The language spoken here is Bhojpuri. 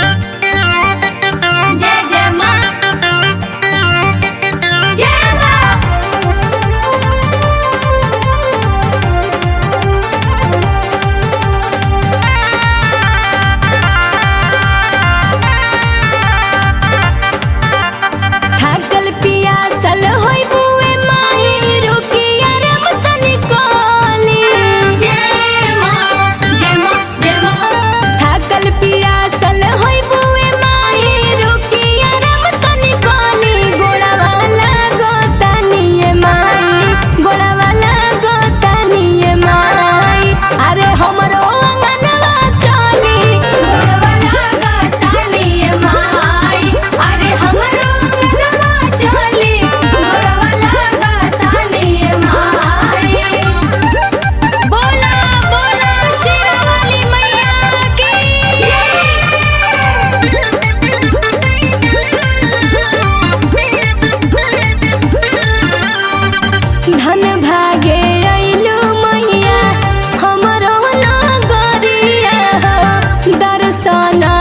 जय जय माँ जय माँ। थाकल पियासल होई बुए माही रुकिया रम तनी कोली। जय माँ जय माँ जय माँ। थाकल पियासल होई बुए माही रुकिया रम तनी कोली। गोड़ा वाला गोतानिए माई, गोड़ा वाला गोतानिए माई। अरे हमरो अंगनवा चली, गोड़ा वाला गोतानिए माई। अरे हमरो अंगनवा चली, गोड़ा वाला गोतानिए माई। बोला बोला शेरावाली मैया की धन भागे अइलू मैया हमरो नगरिया। दर्शन